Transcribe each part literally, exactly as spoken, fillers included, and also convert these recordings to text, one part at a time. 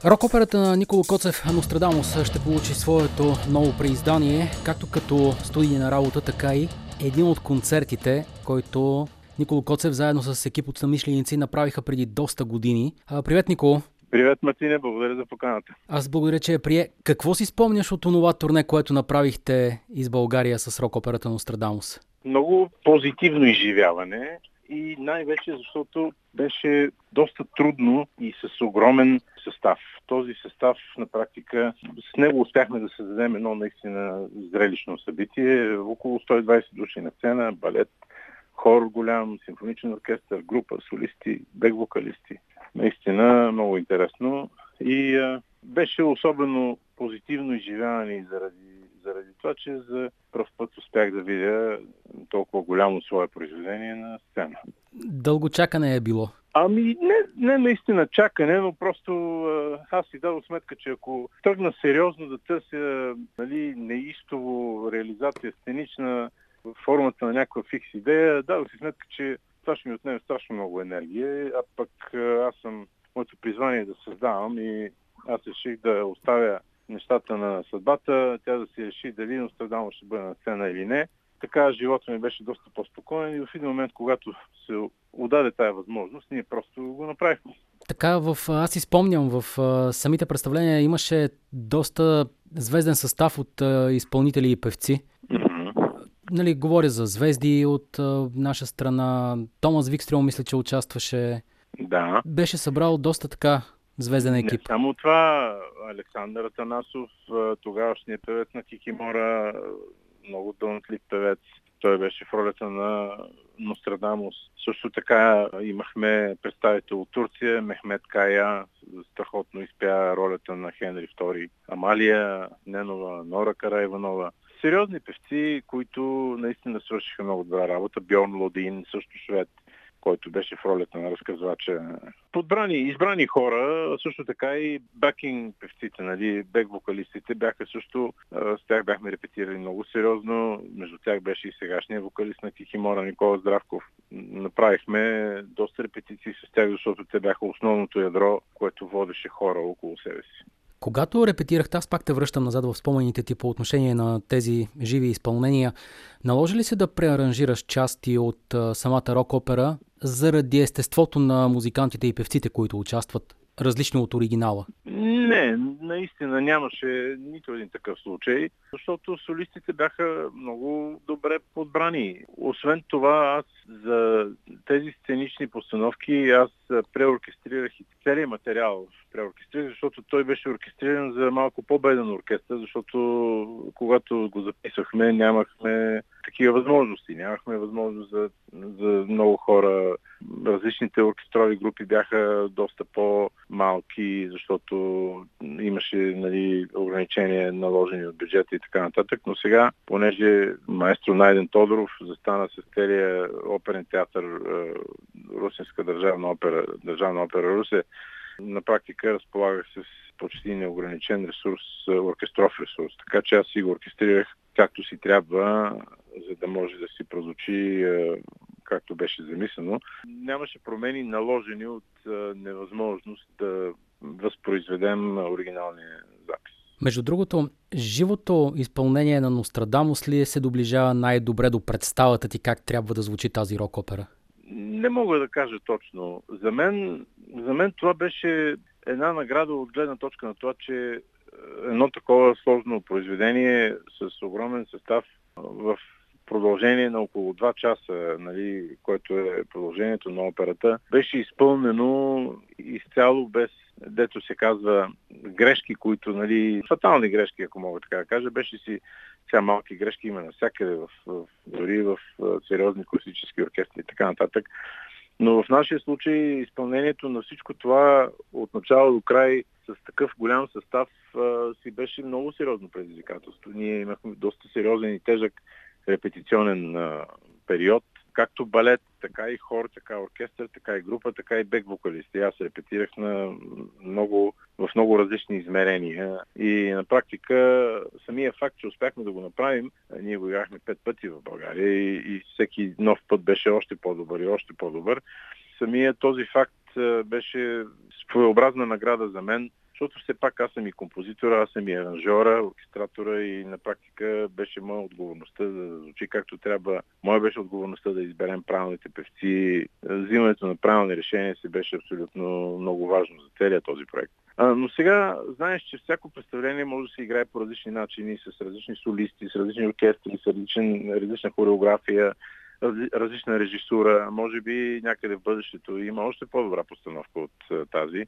Рок-операта на Никола Коцев „Нострадамус“ ще получи своето ново преиздание, както като студийна работа, така и един от концертите, който Никола Коцев заедно с екип от съмишленици направиха преди доста години. А, привет, Николо! Привет, Мартине, благодаря за поканата. Аз благодаря, че я прие. Какво си спомняш от онова турне, което направихте из България с рок-операта „Нострадамус“? Много позитивно изживяване и най-вече защото беше доста трудно и с огромен състав. Този състав на практика, с него успяхме да създадем едно наистина зрелищно събитие. Около сто и двадесет души на сцена, балет, хор голям, симфоничен оркестър, група, солисти, бек-вокалисти. Наистина много интересно и а, беше особено позитивно изживяване заради, заради това, че за пръв път успях да видя толкова голямо свое произведение на сцена. Дълго чакане е било. Ами не, не наистина чакане, но просто аз си дадох сметка, че ако тръгна сериозно да търся, нали, неистово реализация сценична в формата на някаква фикс идея, дадох си сметка, че това ще ми отнеме страшно много енергия, а пък аз съм, моето призвание да създавам и аз реших да оставя нещата на съдбата, тя да си реши дали Нострадамус ще бъде на сцена или не. Така живота ми беше доста по-спокоен и в един момент, когато се отдаде тая възможност, ние просто го направихме. Така, в, аз си спомням, в а, самите представления имаше доста звезден състав от а, изпълнители и певци. Mm-hmm. Нали, говоря за звезди от а, наша страна. Томас Викстрем, мисля, че участваше. Да. Беше събрал доста така звезден екип. Не само това, Александър Атанасов, тогавашният певец на Кикимора, много талантлив певец. Той беше в ролята на Нострадамус. Също така имахме представител от Турция, Мехмет Кая, страхотно изпя ролята на Хенри втори. Амалия Ненова, Нора Караиванова. Сериозни певци, които наистина свършиха много добра работа. Бьорн Лодин, също швед, който беше в ролята на разказвача. Подбрани, избрани хора, също така и бакинг певците, нали, бек-вокалистите бяха също, с тях бяхме репетирали много сериозно, между тях беше и сегашния вокалист на Кикимора Никола Здравков. Направихме доста репетиции с тях, защото те бяха основното ядро, което водеше хора около себе си. Когато репетирахте, аз пак те връщам назад в спомените ти по отношение на тези живи изпълнения, наложи ли се да преаранжираш части от а, самата рок-опера заради естеството на музикантите и певците, които участват, различно от оригинала? Не, наистина нямаше нито един такъв случай, защото солистите бяха много добре подбрани. Освен това, аз за тези сценични постановки аз преоркестрирах и целият материал преоркестрирах, защото той беше оркестриран за малко по-беден оркестър, защото когато го записвахме, нямахме такива възможности. Нямахме възможност за, за много хора. Различните оркестрови групи бяха доста по-малки, защото имаше, нали, ограничения наложени от бюджета и така нататък. Но сега, понеже маестро Найден Тодоров застана с целия оперен театър Русинска държавна опера, държавна опера Русе, на практика разполагах с почти неограничен ресурс, оркестров ресурс. Така че аз си го оркестрирах както си трябва, за да може да си прозвучи както беше замислено. Нямаше промени наложени от невъзможност да възпроизведем оригиналния запис. Между другото, живото изпълнение на Нострадамус ли се доближава най-добре до представата ти как трябва да звучи тази рок-опера? Не мога да кажа точно. За мен, за мен това беше една награда от гледна точка на това, че едно такова сложно произведение с огромен състав в продължение на около два часа, нали, което е продължението на операта, беше изпълнено изцяло без, дето се казва, грешки, които, нали, фатални грешки, ако мога така да кажа, беше си сега малки грешки има навсякъде, в, в, дори в сериозни класически оркестри и така нататък. Но в нашия случай изпълнението на всичко това от начало до край с такъв голям състав си беше много сериозно предизвикателство. Ние имахме доста сериозен и тежък репетиционен а, период, както балет, така и хор, така и оркестър, така и група, така и бек-вокалисти. Аз репетирах на много, в много различни измерения и на практика самия факт, че успяхме да го направим, ние го играхме пет пъти в България и, и всеки нов път беше още по-добър и още по-добър. Самия този факт беше своеобразна награда за мен, защото все пак аз съм и композитора, аз съм и аранжора, оркестратора и на практика беше моя отговорността да звучи както трябва. Моя беше отговорността да изберем правилните певци. Взимането на правилни решения си беше абсолютно много важно за целият този проект. А, но сега знаеш, че всяко представление може да се играе по различни начини, с различни солисти, с различни оркестри, с различен, различна хореография, различна режисура. Може би някъде в бъдещето има още по-добра постановка от тази.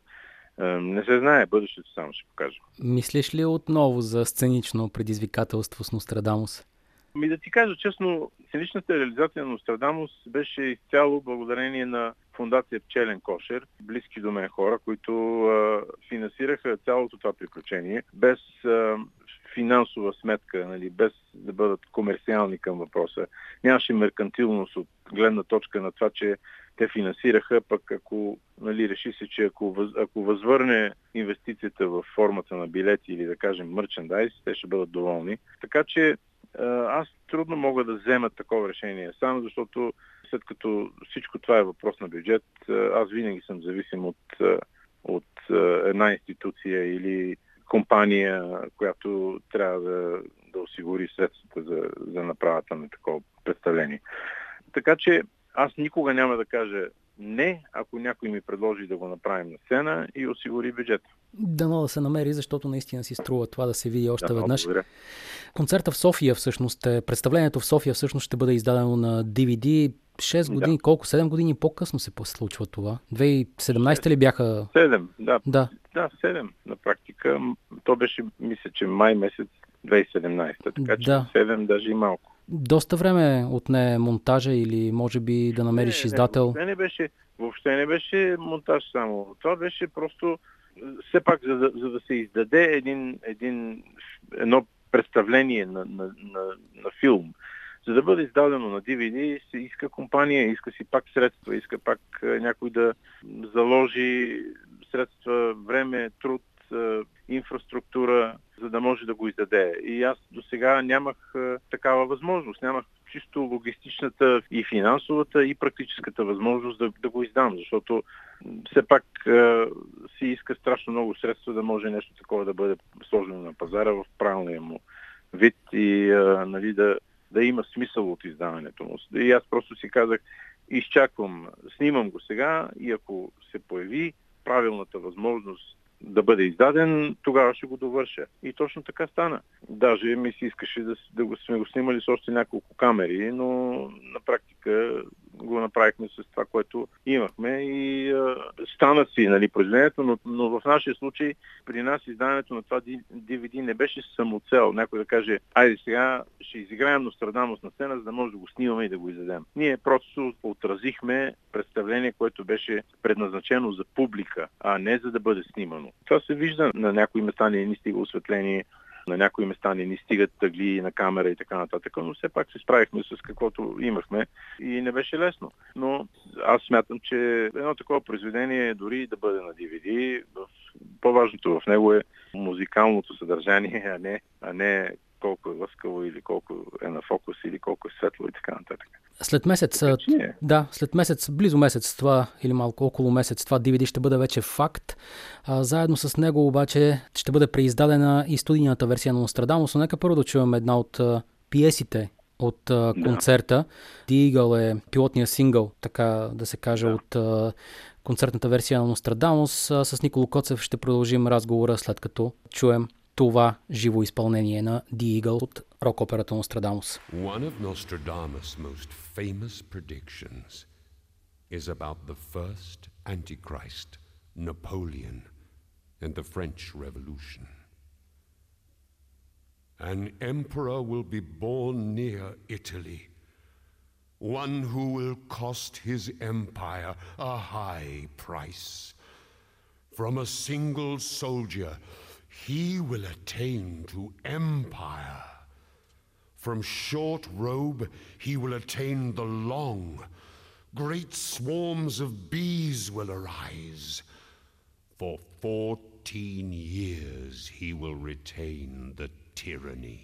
Не се знае, бъдещето само ще покаже. Мислиш ли отново за сценично предизвикателство с Нострадамус? Ми да ти кажа честно, сценичната реализация на Нострадамус беше изцяло благодарение на фондация Пчелен кошер, близки до мен хора, които а, финансираха цялото това приключение без а, финансова сметка, нали, без да бъдат комерциални към въпроса. Нямаше меркантилност от гледна точка на това, че те финансираха, пък ако нали, реши се, че ако, въз, ако възвърне инвестицията в формата на билети или да кажем мърчендайз, те ще бъдат доволни. Така че аз трудно мога да взема такова решение само, защото след като всичко това е въпрос на бюджет, аз винаги съм зависим от, от една институция или компания, която трябва да, да осигури средствата за, за направата на такова представление. Така че аз никога няма да кажа не, ако някой ми предложи да го направим на сцена и осигури бюджет. Дано да се намери, защото наистина си струва това да се види още да, веднъж. Благодаря. Концерта в София всъщност, е, представлението в София всъщност ще бъде издадено на ди ви ди. шест години, да. Колко? седем години по-късно се случва това? две хиляди и седемнадесета ли бяха? седем, да. Да, да седем на практика. То беше, мисля, че май месец две хиляди и седемнадесета, така че да. седем даже и малко. Доста време отне монтажа или може би да намериш не, издател? Не, въобще не беше, въобще не беше монтаж само. Това беше просто все пак за да, за да се издаде един, един, едно представление на, на, на, на филм. За да бъде издадено на ди ви ди, се иска компания, иска си пак средства, иска пак някой да заложи средства, време, труд, инфраструктура, за да може да го издаде. И аз до сега нямах такава възможност. Нямах чисто логистичната и финансовата и практическата възможност да, да го издам, защото все пак е, си иска страшно много средства да може нещо такова да бъде сложено на пазара в правилния му вид и е, нали, да, да има смисъл от издаването му. И аз просто си казах, изчаквам, снимам го сега и ако се появи правилната възможност да бъде издаден, тогава ще го довърша. И точно така стана. Даже ми се искаше да, да го, сме го снимали с още няколко камери, но на практика го направихме с това, което имахме и а, стана си, нали, произведението, но, но в нашия случай при нас издаването на това ди ви ди не беше самоцел. Някой да каже, айде сега ще изиграем Нострадамус на сцена, за да може да го снимаме и да го издадем. Ние просто отразихме представление, което беше предназначено за публика, а не за да бъде снимано. Това се вижда. На някои места не ни стига осветление, на някои места не ни стигат тъгли на камера и така нататък, но все пак се справихме с каквото имахме и не беше лесно. Но аз смятам, че едно такова произведение, дори да бъде на ди ви ди, по-важното в него е музикалното съдържание, а не, а не колко е лъскаво или колко е на фокус или колко е светло и така нататък. След месец, така, да, след месец, близо месец това или малко около месец това ди ви ди ще бъде вече факт. А, заедно с него обаче ще бъде преиздадена и студийната версия на Нострадамус. Но нека първо да чуем една от а, пиесите от а, концерта. The Eagle е пилотния сингъл, така да се каже, да. от а, концертната версия на Нострадамус. А, с Николо Коцев ще продължим разговора след като чуем това живо изпълнение на The Eagle от рок-операта Нострадамус. One of Nostradamus' most famous predictions is about the first Antichrist, Napoleon, and the French Revolution. An emperor will be born near Italy, one who will cost his empire a high price. From a single soldier, he will attain to empire. From short robe, he will attain the long. Great swarms of bees will arise. For fourteen years he will retain the tyranny.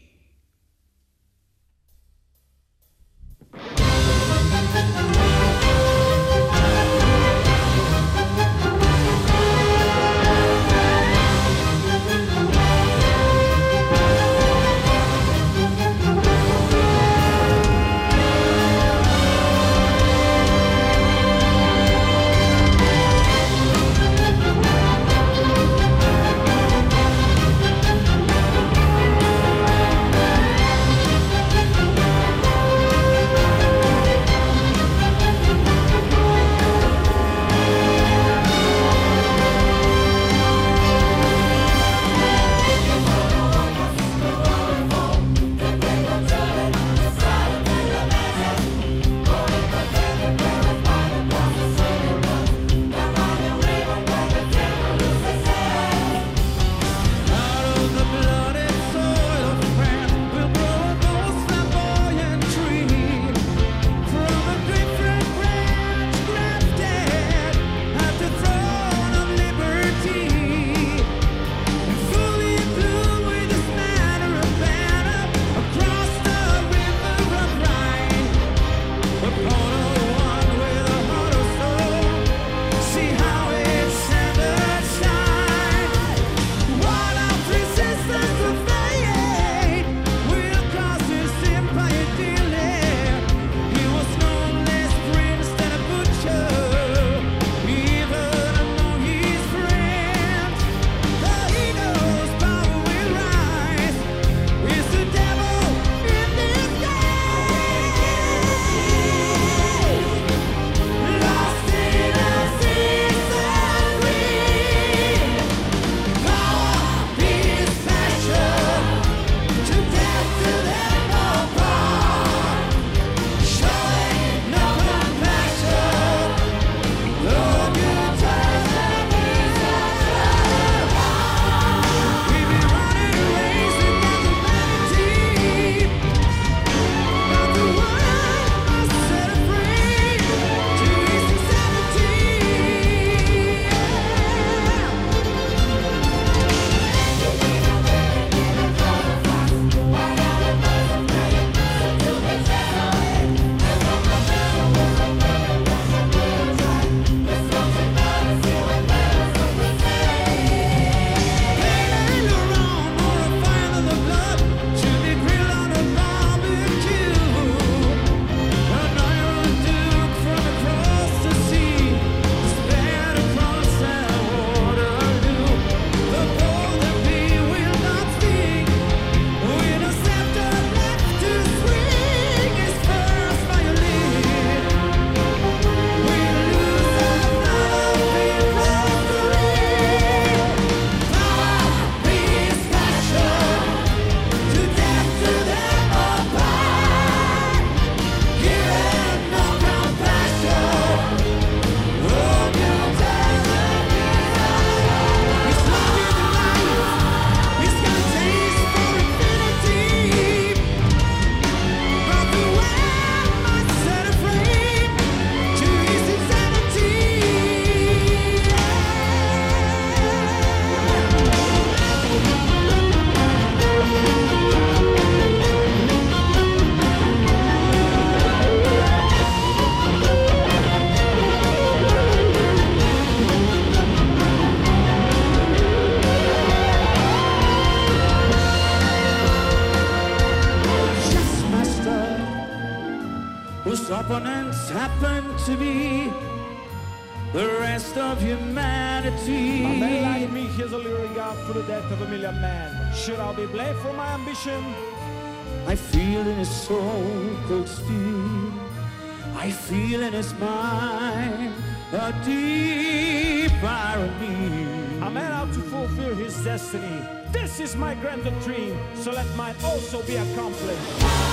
opponents happen to be the rest of humanity. A man like me hears a lyric out for the death of a million men. Should I be blamed for my ambition? I feel in his soul cold steel. I feel in his mind a deep irony. A man out to fulfill his destiny. This is my grand doctrine, so let mine also be accomplished.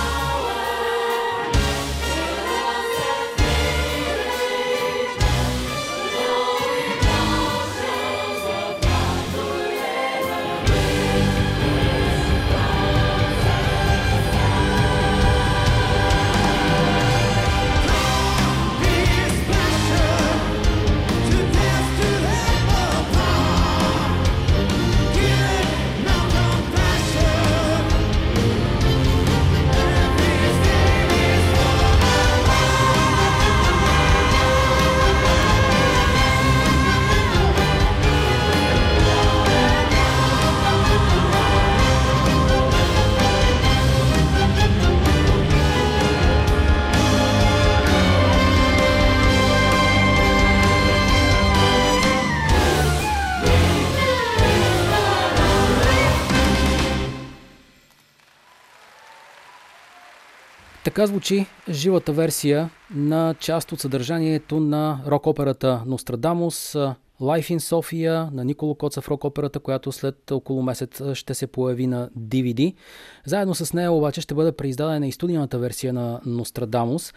Така звучи живата версия на част от съдържанието на рок-операта Нострадамус, Live in София на Николо Коцев рок-операта, която след около месец ще се появи на ди ви ди. Заедно с нея обаче ще бъде преиздадена и студийната версия на Нострадамус.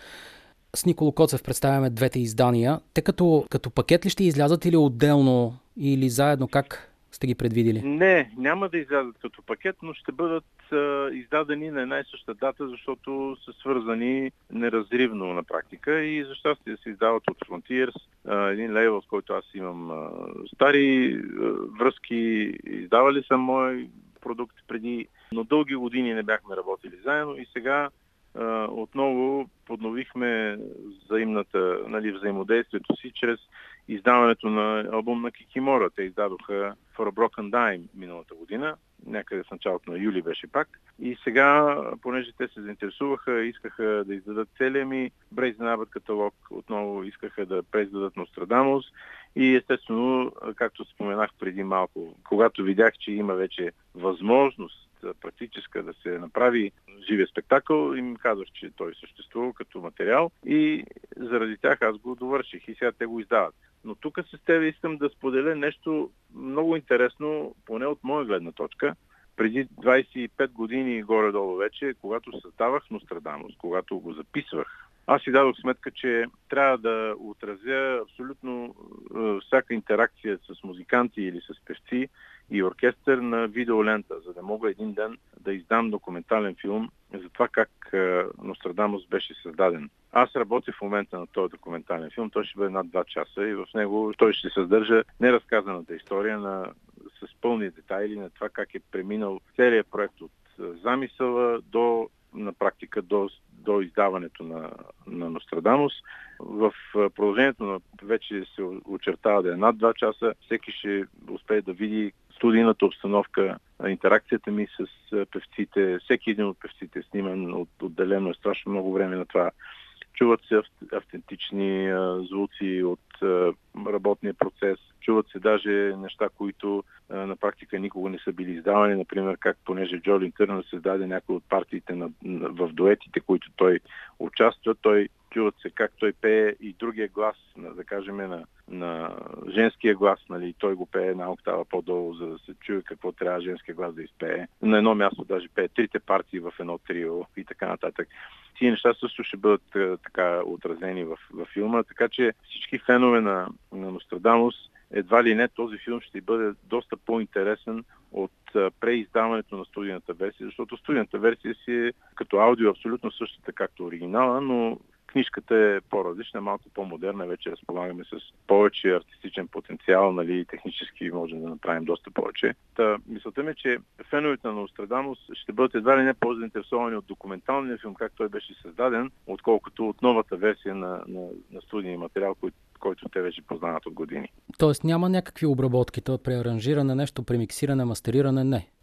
С Николо Коцев представяме двете издания. Те като, като пакет ли ще излязат или отделно, или заедно, как сте ги предвидили? Не, няма да излязат като пакет, но ще бъдат а, издадени на една и съща дата, защото са свързани неразривно на практика и за щастие се издават от Frontiers, а, един лейбъл, с който аз имам а, стари а, връзки, издавали съм мой продукт преди, но дълги години не бяхме работили заедно и сега а, отново подновихме взаимната, нали, взаимодействието си чрез издаването на албум на Кикимора. Те издадоха For a Broken Dime миналата година, някъде в началото на юли беше пак. И сега, понеже те се заинтересуваха, искаха да издадат целия ми Brazen Abbott каталог, отново искаха да преиздадат Нострадамус. И естествено, както споменах преди малко, когато видях, че има вече възможност практическа да се направи живия спектакъл, им казах, че той съществува като материал и заради тях аз го довърших и сега те го издават. Но тук с тебе искам да споделя нещо много интересно, поне от моя гледна точка. Преди двайсет и пет години горе-долу вече, когато създавах Нострадамус, когато го записвах, аз си дадох сметка, че трябва да отразя абсолютно е, всяка интеракция с музиканти или с певци и оркестър на видеолента, за да мога един ден да издам документален филм за това как е, Нострадамус беше създаден. Аз работя в момента на този документален филм, той ще бъде над два часа и в него той ще съдържа неразказаната история на, с пълни детайли на това как е преминал целият проект от замисъла до на практика до, до издаването на, на Нострадамус. В продължението на вече се очертава да е над два часа. Всеки ще успее да види студийната обстановка, интеракцията ми с певците. Всеки един от певците е сниман от, отделено е страшно много време на това. Чуват се автентични а, звуци от а, работния процес. Чуват се даже неща, които а, на практика никога не са били издавани. Например, как понеже Джо Лин Търнър създаде някои от партиите на, на, в дуетите, които той участва. Той чуват се как той пее и другия глас, на, да кажем, на, на женския глас. Нали, той го пее една октава по-долу, за да се чуе какво трябва женския глас да изпее. На едно място даже пее трите партии в едно трио и така нататък. Тие неща също ще бъдат а, така отразени в, в филма, така че всички фенове на, на Нострадамус едва ли не този филм ще бъде доста по-интересен от а, преиздаването на студийната версия, защото студийната версия си е като аудио абсолютно същата както оригинала, но книжката е по-различна, малко по-модерна, вече разполагаме с повече артистичен потенциал, нали, технически можем да направим доста повече. Та, мисълта ми е, че феновете на Нострадамус ще бъдат едва ли не по-заинтересовани от документалния филм, как той беше създаден, отколкото от новата версия на, на, на студийния материал, който, който те вече познават от години. Тоест няма някакви обработки, то преаранжиране, нещо, премиксиране, мастериране, не?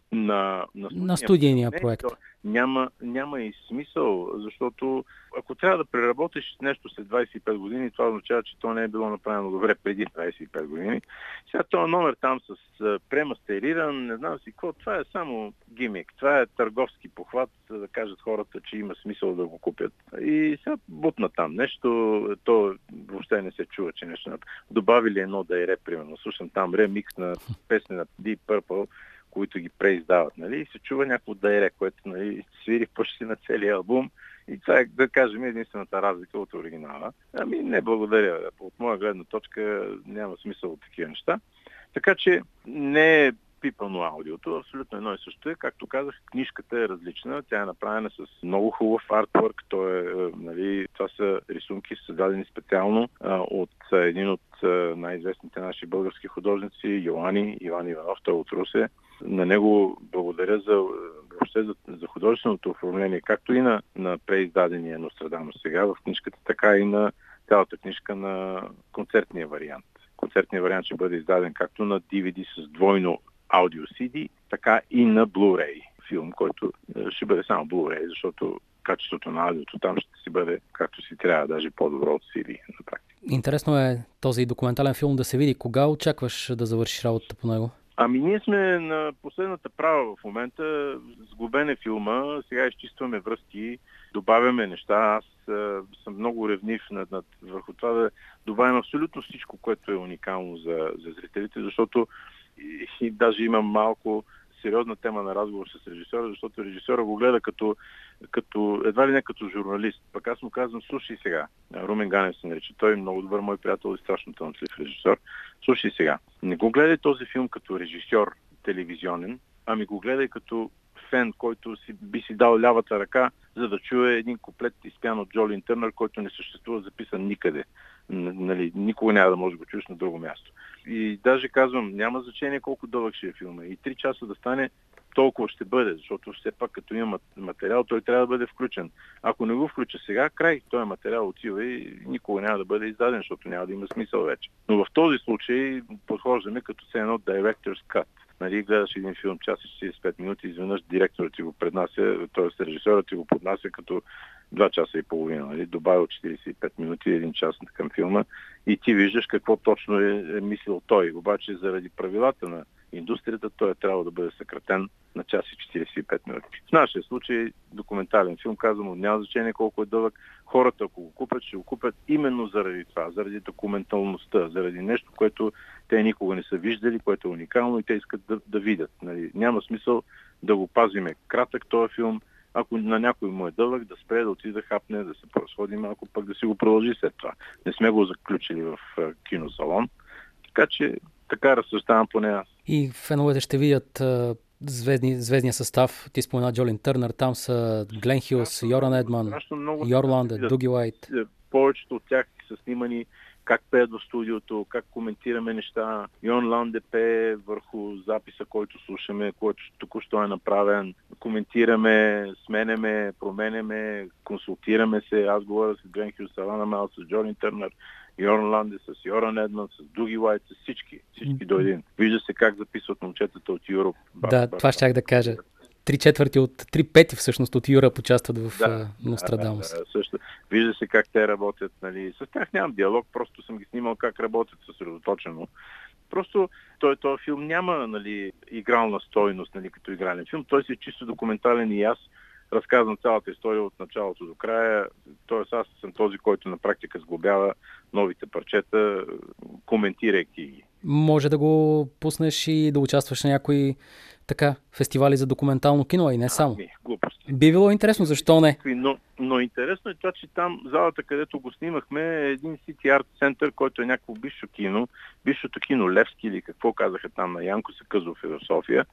на, на, на студийния не, проект. Няма, няма и смисъл, защото ако трябва да преработиш нещо след двайсет и пет години, това означава, че то не е било направено добре преди двайсет и пет години. Сега този номер там с премастериран, не знам си какво, това е само гимик. Това е търговски похват, за да кажат хората, че има смисъл да го купят. И сега бутна там нещо, то въобще не се чува, че нещо. Добавили едно да е реп, примерно. Слушам там ремикс на песни на Deep Purple, които ги преиздават, нали, и се чува някакво дайре, което, нали, свири почти на целия албум. И това е, да кажем, единствената разлика от оригинала. Ами не, благодаря. От моя гледна точка няма смисъл от такива неща. Така че не е пипано аудиото, абсолютно едно и също е. Както казах, книжката е различна. Тя е направена с много хубав артворк. То е, нали, това са рисунки, създадени специално а, от а, един от а, най-известните наши български художници, Йоани, Иван Иванов, той от Русе. На него благодаря за, въобще за, за художественото оформление, както и на, на преиздадения Нострадамус сега в книжката, така и на цялата книжка на концертния вариант. Концертният вариант ще бъде издаден както на ди ви ди с двойно аудио си ди, така и на Blu-ray филм, който ще бъде само Blu-ray, защото качеството на аудиото там ще си бъде както си трябва, даже по-добро от си ди на практика. Интересно е този документален филм да се види. Кога очакваш да завършиш работата по него? Ами ние сме на последната права в момента, сглобен е филма, сега изчистваме връзки, добавяме неща. Аз а, съм много ревнив над, над, върху това да добавим абсолютно всичко, което е уникално за, за зрителите, защото и, и даже имам малко сериозна тема на разговор с режисьора, защото режисьора го гледа като, като едва ли не като журналист. Пък аз му казвам, слушай сега, Румен Ганев се нарича, той е много добър мой приятел и страшно талантлив режисьор. Слушай сега, не го гледай този филм като режисьор телевизионен, ами го гледай като фен, който си, би си дал лявата ръка, за да чуе един куплет изпян от Джолин Търнър, който не съществува записан никъде. Нали, никога няма да може да го чуеш на друго място. И даже казвам, няма значение колко дълъг ще е филма. И три часа да стане, толкова ще бъде, защото все пак като има материал, той трябва да бъде включен. Ако не го включа сега, край, този материал отива и никога няма да бъде издаден, защото няма да има смисъл вече. Но в този случай подхождаме като се едно director's cut. Нали, гледаш един филм час и четирийсет и пет минути, изведнъж директорът ти го преднася, т.е. режисьорът ти го поднася като два часа и половина. Нали, добавил четирийсет и пет минути, един час към филма и ти виждаш какво точно е, е мислил той. Обаче заради правилата на индустрията той е трябвало да бъде съкратен на час и четирийсет и пет минути. В нашия случай документален филм, казвам, няма значение колко е дълъг. Хората, ако го купят, ще го купят именно заради това, заради документалността, заради нещо, което те никога не са виждали, което е уникално и те искат да, да видят. Нали, няма смисъл да го пазиме кратък този филм. Ако на някой му е дълъг, да спре, да отиде да хапне, да се разходи малко, пък да си го продължи след това. Не сме го заключили в киносалон. Така че така разсъждавам поне аз. И феновете ще видят звездни, звездния състав. Ти спомена Джолин Търнър, там са Глен Хюс, Йоран Едман, Йорланд, Дуги Уайт. Повечето от тях са снимани как пеят в студиото, как коментираме неща. Йон Ланде пее върху записа, който слушаме, който току-що е направен. Коментираме, сменяме, променяме, консултираме се. Аз говоря с Глен Хюс, Алана Мал, с Джолин Търнър, Йоран Ланде, с Йоран Едман, с Дуги Уайт, с всички. Всички до един. Вижда се как записват момчетата от Юроп. Да, това щях да кажа. Три четвърти от, три пети всъщност от Юрап участват в да, Нострадамус. Да, да, също. Вижда се как те работят. Нали. С тях нямам диалог, просто съм ги снимал как работят съсредоточено. Просто той, този филм няма, нали, игрална стойност, нали, като игрален филм. Той си е чисто документален и аз разказвам цялата история от началото до края. Тоест аз съм този, който на практика сглобява новите парчета, коментирайки ги. Може да го пуснеш и да участваш на някои така фестивали за документално кино, и не само. Ами, глупости. Би било интересно, защо не? Но, но интересно е това, че там залата, където го снимахме, е един City Art Center, който е някакво бившо кино, бившото кино Левски или какво казаха там на Янко Сакъзов в София.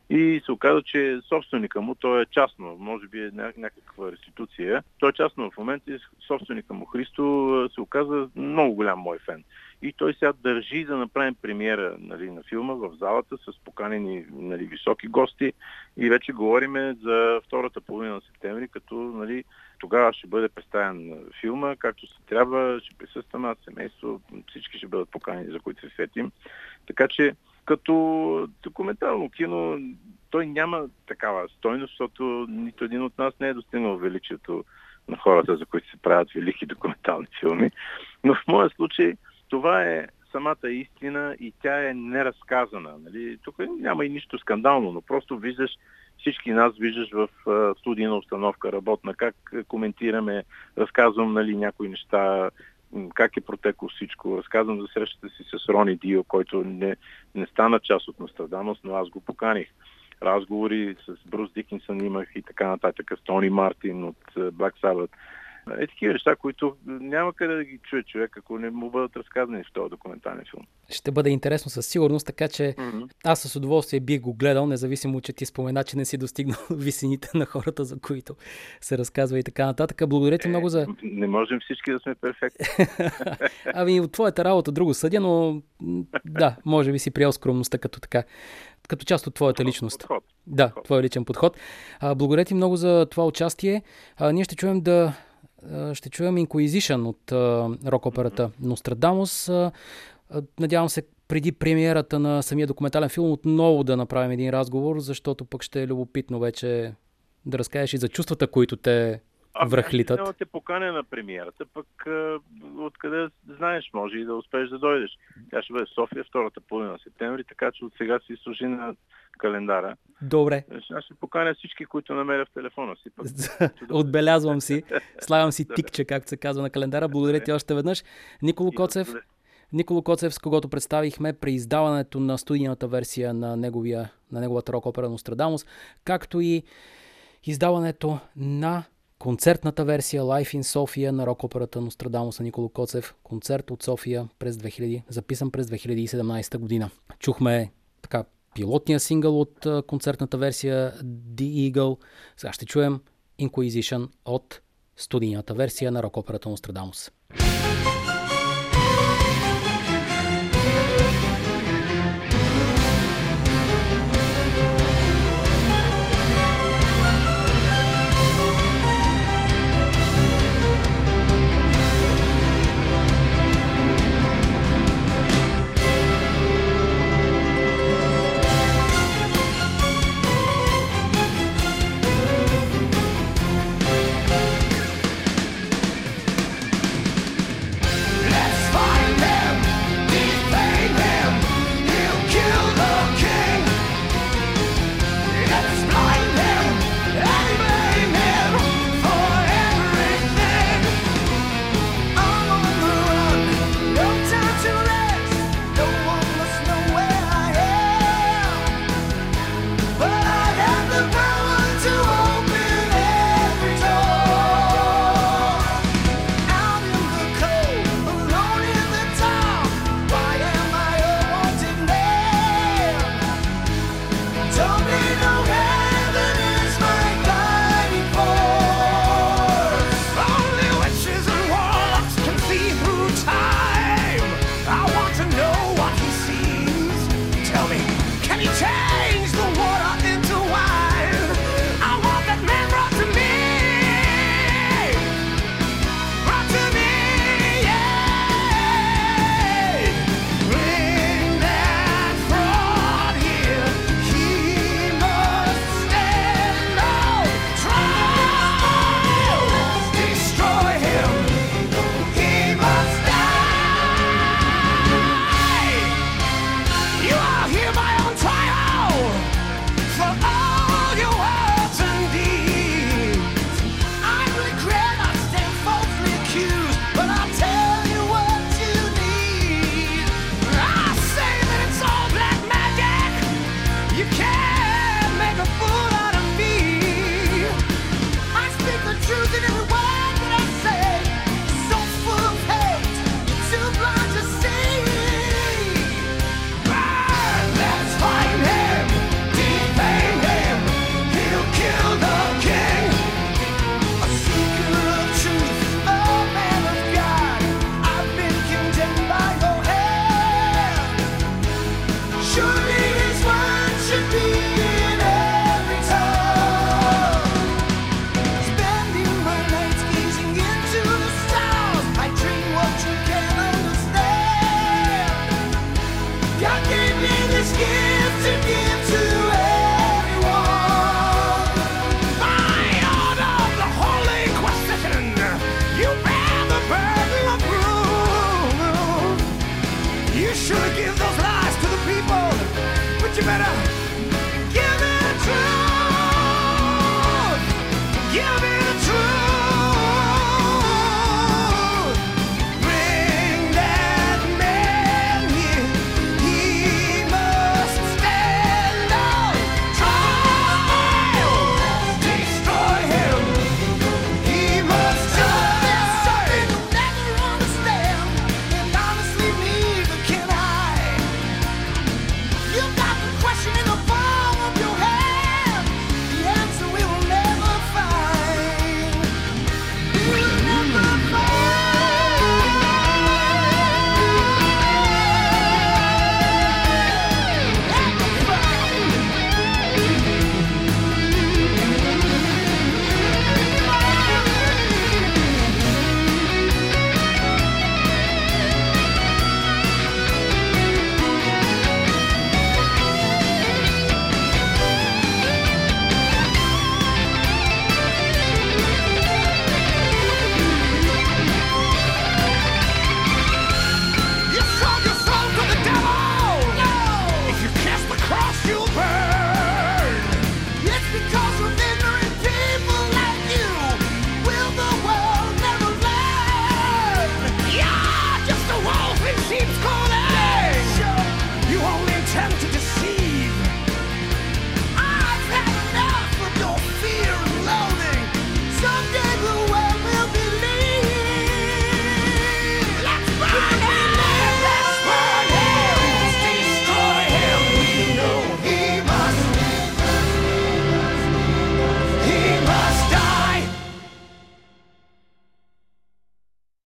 И се оказа, че собственика му, той е частно, може би е някаква реституция. Той е частно в момента и собственика му Христо се оказа много голям мой фен. И той сега държи да направим премиера, нали, на филма в залата с поканени, нали, високи гости и вече говориме за втората половина на септември, като, нали, тогава ще бъде представен филма, както се трябва, ще присъстваме аз, семейство, всички ще бъдат поканени, за които се сетим. Така че Като документално кино той няма такава стойност, защото нито един от нас не е достигнал величието на хората, за които се правят велики документални филми. Но в моя случай това е самата истина и тя е неразказана. Нали? Тук няма и нищо скандално, но просто виждаш, всички нас виждаш в студийна установка работна, как коментираме, разказвам нали, някои неща, как е протекло всичко. Разказвам за срещата си с Рони Дио, който не, не стана част от Нострадамус, но аз го поканих. Разговори с Брус Дикинсън имах и така нататък, с Тони Мартин от Black Sabbath. Е такива неща, които няма къде да ги чуе човек, ако не му бъдат разказани в този документален филм. Ще бъде интересно със сигурност, така че mm-hmm. аз с удоволствие бих го гледал, независимо, че ти спомена, че не си достигнал висините на хората, за които се разказва и така нататък. Благодаря ти е, много за... Не можем всички да сме перфектни. Ами от твоята работа друго съдя, но да, може би си приел скромността като така, като част от твоята подход, личност. Подход. Да, подход. твой личен подход. А, благодаря ти много за това участие. А, ние ще чуем да ще чуем Inquisition от рок-операта Нострадамус. Надявам се преди премиерата на самия документален филм отново да направим един разговор, защото пък ще е любопитно вече да разкажеш и за чувствата, които те връхлитат. Ами, те поканя на премиерата, пък откъде знаеш, може и да успееш да дойдеш. Тя ще бъде в София втората половина на септември, така че от сега си служи на календара. Добре. Аз ще поканя всички, които намеря в телефона си. Пък. Отбелязвам си. Слагам си тикче, както се казва на календара. Благодаря ти още веднъж. Николо Коцев, Николо Коцев, с когото представихме преиздаването на студийната версия на, неговия, на неговата рок-опера Нострадамус, както и издаването на концертната версия Live in София на рок-операта Нострадамус на Николо Коцев. Концерт от София през две хиляди, записан през две хиляди и седемнадесета година. Чухме така пилотния сингъл от uh, концертната версия The Eagle. Сега ще чуем Inquisition от студийната версия на рок-операта Нострадамус.